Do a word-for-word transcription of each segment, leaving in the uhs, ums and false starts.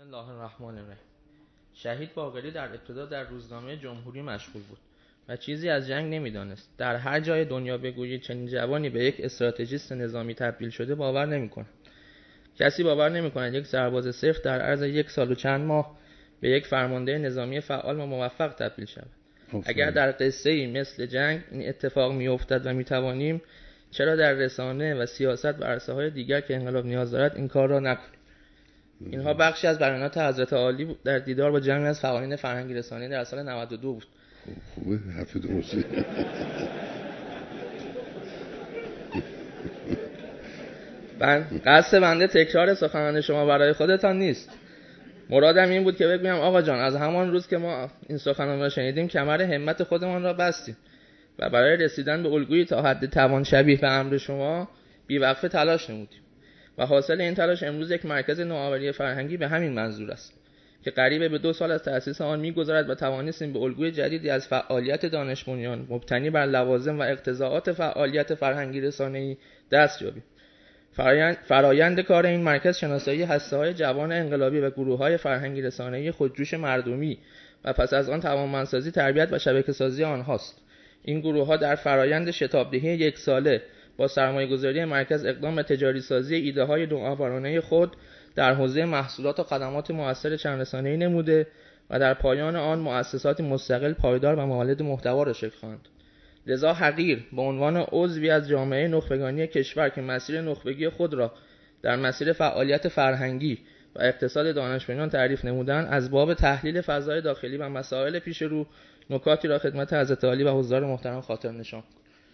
بسم الله الرحمن الرحیم. شهید باقری در ابتدا در روزنامه جمهوری مشغول بود و چیزی از جنگ نمیدانست. در هر جای دنیا بگویید چنین جوانی به یک استراتژیست نظامی تبدیل شده باور نمی‌کند. کسی باور نمی‌کند یک سرباز صرف در عرض یک سال و چند ماه به یک فرمانده نظامی فعال و موفق تبدیل شود. اگر در قصه‌ای مثل جنگ این اتفاق می‌افتد و می‌توانیم، چرا در رسانه و سیاست و عرصه‌های دیگر که انقلاب نیاز دارد این کار را نکنیم؟ اینها بخشی از بیانات حضرت عالی در دیدار با جمعی از فعالین فرهنگی رسانه‌ای در سال نود و دو بود. خوبه، حرف درسته. من قصد بنده تکرار سخنان شما برای خودتان نیست. مرادم این بود که بگویم آقا جان، از همان روز که ما این سخنان را شنیدیم کمر همت خودمان را بستیم و برای رسیدن به الگویی تا حد توان شبیه به امر شما بی‌وقفه تلاش نمودیم و حاصل این تلاش امروز یک مرکز نوآوری فرهنگی به همین منظور است که قریب به دو سال از تأسیس آن می‌گذرد و توانستیم به الگوی جدیدی از فعالیت دانش بنیان مبتنی بر لوازم و اقتضاعات فعالیت فرهنگی رسانه‌ای دست یابیم. فرایند کار این مرکز شناسایی هسته‌های جوان انقلابی و گروه‌های فرهنگی رسانه‌ای خودجوش مردمی و پس از آن توانمندسازی، تربیت و شبکه‌سازی آنهاست. این گروه‌ها در فرایند شتابدهی یک ساله با سرمایه‌گذاری مرکز اقدام به تجاری سازی ایده‌های نوآورانه خود در حوزه محصولات و خدمات مؤثر چند رسانه‌ای نموده و در پایان آن مؤسساتی مستقل، پایدار و مولد محتوا را شکل خواهند. لذا حقیر به عنوان عضوی از جامعه نخبگانی کشور که مسیر نخبگی خود را در مسیر فعالیت فرهنگی و اقتصاد دانش بنیان تعریف نمودند، از باب تحلیل فضای داخلی و مسائل پیش رو نکاتی را خدمت حضرت عالی و حضار محترم خاطر نشان.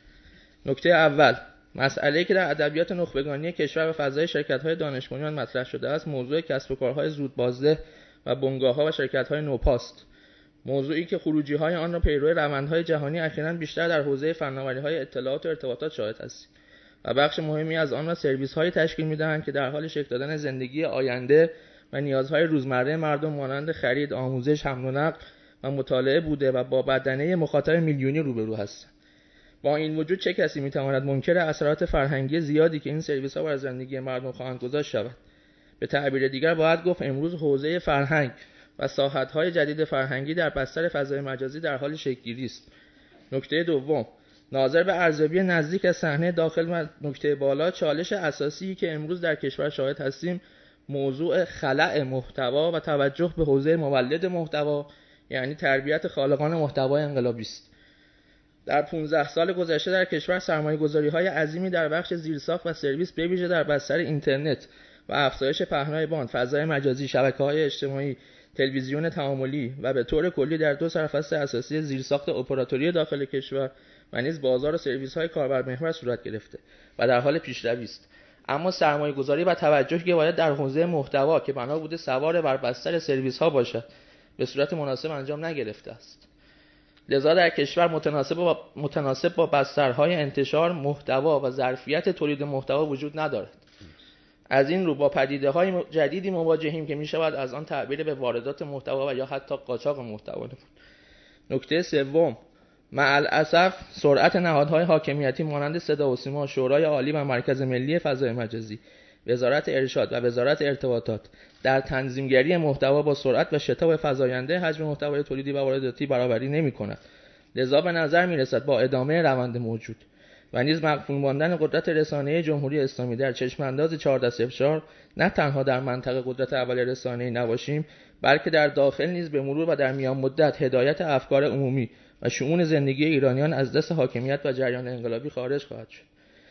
نکته اول، مسئله‌ای که در ادبیات نخبگانی کشور و فضای شرکت‌های دانش بنیان مطرح شده است، موضوع کسب و کارهای زود بازده و بنگاه‌ها و شرکت‌های نوپاست. موضوعی که خروجی‌های آن را پیرو روندهای جهانی اخیراً بیشتر در حوزه فناوری‌های اطلاعات و ارتباطات شاهد هستیم و بخش مهمی از آن را سرویس‌هایی تشکیل می‌دهند که در حال شکل دادن زندگی آینده و نیازهای روزمره مردم مانند خرید، آموزش، حمل و نقل و مطالعه بوده و با بدنه مخاطب میلیونی روبرو هستند. با این وجود چه کسی می‌تواند منکر اثرات فرهنگی زیادی که این سرویس‌ها بر زندگی مردم خواهند گذاشت شود؟ به تعبیر دیگر باید گفت امروز حوزه فرهنگ و ساحت‌های جدید فرهنگی در بستر فضای مجازی در حال شکل‌گیری است. نکته دوم، ناظر به ارزیابی نزدیک از صحنه داخل و نکته بالا، چالش اساسی که امروز در کشور شاهد هستیم موضوع خلأ محتوا و توجه به حوزه مولد محتوا، یعنی تربیت خالقان محتوای انقلابی است. در پانزده سال گذشته در کشور سرمایه‌گذاری‌های عظیمی در بخش زیرساخت و سرویس به ویژه در بستر اینترنت و افزایش پهنای باند، فضای مجازی، شبکه‌های اجتماعی، تلویزیون تعاملی و به طور کلی در دو سرفصل اساسی زیرساخت اپراتوری داخل کشور و نیز بازار و سرویس‌های کاربرمحور صورت گرفته و در حال پیشروی است. اما سرمایه‌گذاری و توجهی که باید در حوزه محتوا که بنا بوده سوار بر بستر سرویس‌ها باشد به صورت مناسب انجام نگرفته است. لذا در کشور متناسب با متناسب با بسترهای انتشار محتوا و ظرفیت تولید محتوا وجود ندارد. از این رو با پدیده‌های جدیدی مواجهیم که می‌شود از آن تعبیر به واردات محتوا و یا حتی قاچاق محتوا نمود. نکته سوم، مع الاسف سرعت نهادهای حاکمیتی مانند صدا و سیما، شورای عالی و مرکز ملی فضای مجازی، وزارت ارشاد و وزارت ارتباطات در تنظیمگری محتوا با سرعت و شتاب فزاینده حجم محتوای تولیدی و وارداتی برابری نمی‌کند. لذا به نظر می‌رسد با ادامه روند موجود و نیز مقفول ماندن قدرت رسانه‌ای جمهوری اسلامی در چشم‌انداز چهارده صفر چهار نه تنها در منطقه قدرت اول رسانه‌ای نباشیم، بلکه در داخل نیز به مرور و در میان مدت هدایت افکار عمومی و شؤون زندگی ایرانیان از دست حاکمیت و جریان انقلابی خارج خواهد شد.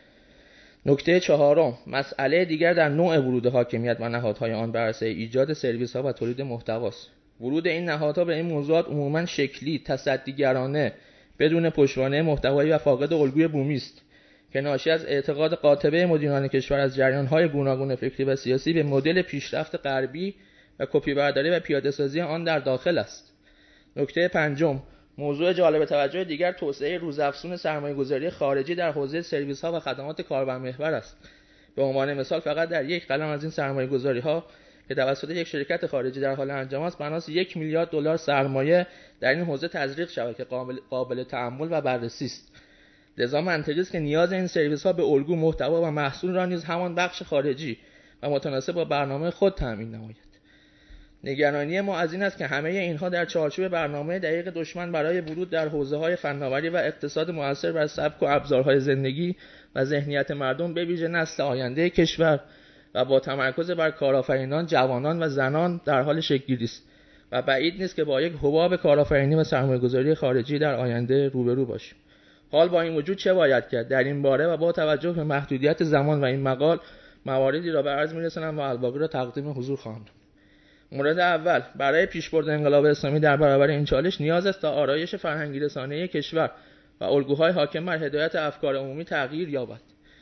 نکته چهارم، مسئله دیگر در نوع ورود حاکمیت و نهادهای آن بر اساس ایجاد سرویس‌ها و تولید محتواست. ورود این نهادها به این موضوعات عموماً شکلی، تصدیگرانه، بدون پشتوانه محتوایی و فاقد الگوی بومی است که ناشی از اعتقاد قاطبه مدیران کشور از جریان‌های گوناگون فکری و سیاسی به مدل پیشرفت غربی و کپی برداری و پیاده‌سازی آن در داخل است. نکته پنجم، موضوع جالب توجه دیگر توسعه روزافزون سرمایه‌گذاری خارجی در حوزه سرویس‌ها و خدمات کاربرمحور است. به عنوان مثال فقط در یک قلم از این سرمایه‌گذاری‌ها که توسط یک شرکت خارجی در حال انجام است، بناس یک میلیارد دلار سرمایه در این حوزه تزریق شود که قابل قابل تأمل و بررسی است. لذا منطقی است که نیاز این سرویس‌ها به الگو، محتوا و محصول را نیز همان بخش خارجی و متناسب با برنامه خود تامین نماید. نگرانی ما از این است که همه اینها در چارچوب برنامه دقیق دشمن برای ورود در حوزه‌های فناوری و اقتصاد مؤثر بر سبک و ابزارهای زندگی و ذهنیت مردم به ویژه نسل آینده کشور و با تمرکز بر کارآفرینان، جوانان و زنان در حال شکل‌گیری است و بعید نیست که با یک حباب کارآفرینی و سرمایه‌گذاری خارجی در آینده روبرو باشیم. حال با این وجود چه باید کرد؟ در این باره و با توجه به محدودیت زمان و این مقال مواردی را به عرض می‌رسانم و الباقی را تقدیم حضور خواهم کرد. مورد اول، برای پیشبرد انقلاب اسلامی در برابر این چالش نیاز است تا آرایش فرهنگی رسانه‌ای کشور و الگوهای حاکم بر هدایت افکار عمومی تغییر یابد.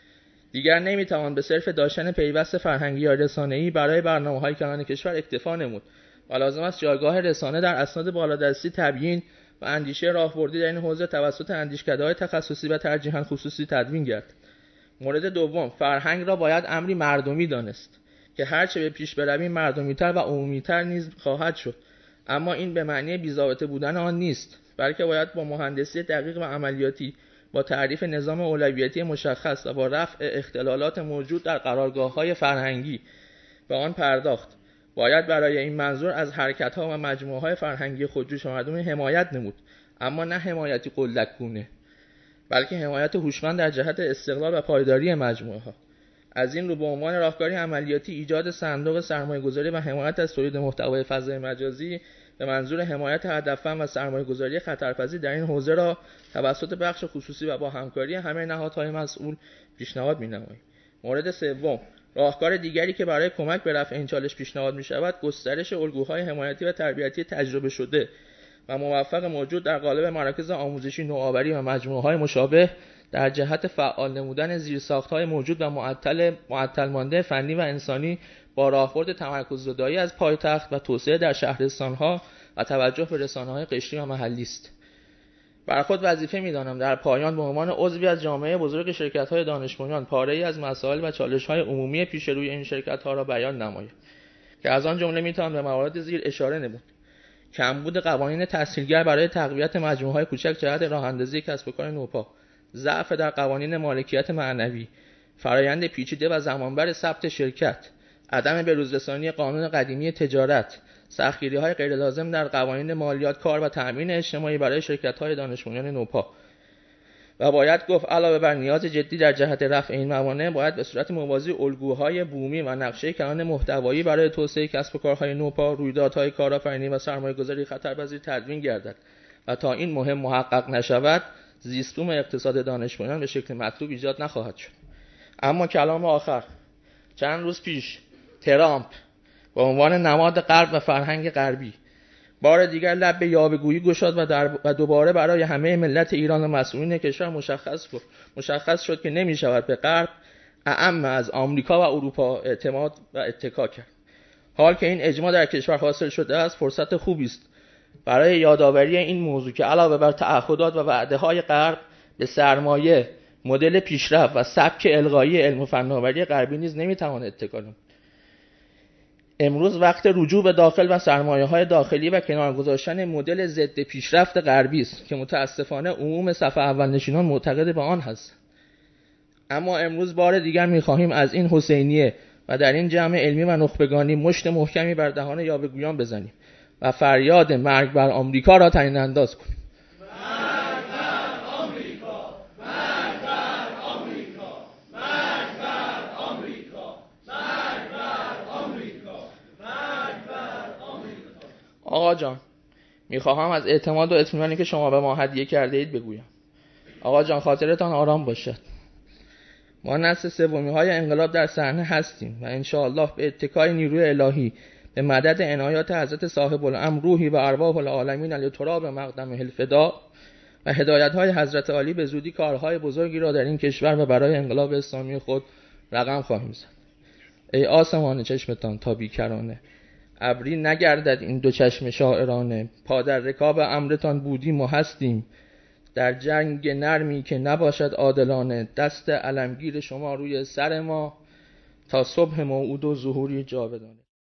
دیگر نمی‌توان به صرف داشتن پیوست فرهنگی یا رسانه‌ای برای برنامه‌های کلان کشور اکتفا نمود و لازم است جایگاه رسانه در اسناد بالادستی تبیین و اندیشه راهبردی در این حوزه توسط اندیشکده‌های تخصصی و ترجیحاً خصوصی تدوین گردد. مورد دوم، فرهنگ را باید امری مردمی دانست که هرچه به پیش برویم مردمی‌تر و عمومی‌تر نیز خواهد شد، اما این به معنی بی‌ضابطه بودن آن نیست، بلکه باید با مهندسی دقیق و عملیاتی، با تعریف نظام اولویتی مشخص و با رفع اختلالات موجود در قرارگاه‌های فرهنگی به آن پرداخت. باید برای این منظور از حرکت‌ها و مجموعه‌های فرهنگی خودجوش مردمی حمایت نمود، اما نه حمایتی قلدک‌گونه، بلکه حمایت هوشمند در جهت استقلال و پایداری مجموعه‌ها. از این رو به عنوان راهکاری عملیاتی ایجاد صندوق سرمایه‌گذاری و حمایت از تولید محتوای فضای مجازی به منظور حمایت هدفمند و سرمایه‌گذاری خطرپذیر در این حوزه را توسط بخش خصوصی و با همکاری همه نهادهای مسئول پیشنهاد می‌نماییم. مورد سوم، راهکار دیگری که برای کمک به رفع این چالش پیشنهاد می‌شود، گسترش الگوهای حمایتی و تربیتی تجربه شده و موفق موجود در قالب مراکز آموزشی نوآوری و مجموعه‌های مشابه در جهت فعال نمودن زیرساخت‌های موجود و معطل معطل مانده فنی و انسانی با راهبرد تمرکز زدایی از پایتخت و توسعه در شهرستان‌ها و توجه به رسانه‌های قشری و محلی است. بر خود وظیفه می‌دانم در پایان به عنوان عضوی از جامعه بزرگ شرکت‌های دانش بنیان پاره‌ای از مسائل و چالش‌های عمومی پیش روی این شرکت‌ها را بیان نمایم که از آن جمله می‌توان به موارد زیر اشاره نمود: کمبود قوانین تسهیلگر برای تقویت مجموعه‌های کوچک جهت راه‌اندازی کسب و کار نوپا، ضعف در قوانین مالکیت معنوی، فرایند پیچیده و زمانبر ثبت شرکت، عدم بروزرسانی قانون قدیمی تجارت، سختگیری‌های غیرلازم در قوانین مالیات کار و تأمین اجتماعی برای شرکت‌های دانش بنیان نوپا. و باید گفت علاوه بر نیاز جدی در جهت رفع این موانع، باید به صورت موازی الگوهای بومی و نقشه کلان محتوایی برای توسعه کسب و کارهای نوپا، رویدادهای کارآفرینی و سرمایه‌گذاری خطرپذیر تدوین گردد و تا این مهم محقق نشود، زیستبوم اقتصاد دانش بنیان به شکل مطلوب ایجاد نخواهد شد. اما کلام آخر، چند روز پیش ترامپ به عنوان نماد غرب و فرهنگ غربی بار دیگر لب به یاوه‌گویی گشاد و, در و دوباره برای همه ملت ایران و مسئولین کشور مشخص شد مشخص شد که نمی شود به غرب اعم از آمریکا و اروپا اعتماد و اتکا کرد. حال که این اجماع در کشور حاصل شده است، فرصت خوبی است برای یادآوری این موضوع که علاوه بر تعهدات و وعده‌های غرب به سرمایه، مدل پیشرفت و سبک الغایی علم و فناوری غربی نیز نمی‌توان اتکا نمود. امروز وقت رجوع به داخل و سرمایه‌های داخلی و کنار گذاشتن مدل ضد پیشرفت غربی است که متاسفانه عموم صف اول نشینان معتقد به آن هست. اما امروز بار دیگر می‌خواهیم از این حسینیه و در این جمع علمی و نخبگانی مشت محکمی بر دهان یاوه‌گویان بزنیم و فریاد مرگ بر آمریکا را طنین انداز کنیم. مرگ بر آمریکا، مرگ بر آمریکا، مرگ بر آمریکا، مرگ بر آمریکا، مرگ بر آمریکا. آقا جان، میخواهم از اعتماد و اطمینانی که شما به ما هدیه کرده اید بگویم. آقا جان، خاطرتان آرام باشد. ما نسل سومی های انقلاب در صحنه هستیم و انشاءالله به اتکای نیروی الهی به مدد عنایات حضرت صاحب الامر روحی و ارواح العالمین علی تراب مقدمه الفدا و هدایت‌های حضرت عالی به زودی کارهای بزرگی را در این کشور و برای انقلاب اسلامی خود رقم خواهیم زد. ای آسمان چشمتان تا بیکرانه، ابری نگردد این دو چشم شاعرانه، پا در رکاب امرتان بودیم و هستیم، در جنگ نرمی که نباشد عادلانه، دست علمگیر شما روی سر ما تا صبح موعود و ظهوری جاودانه.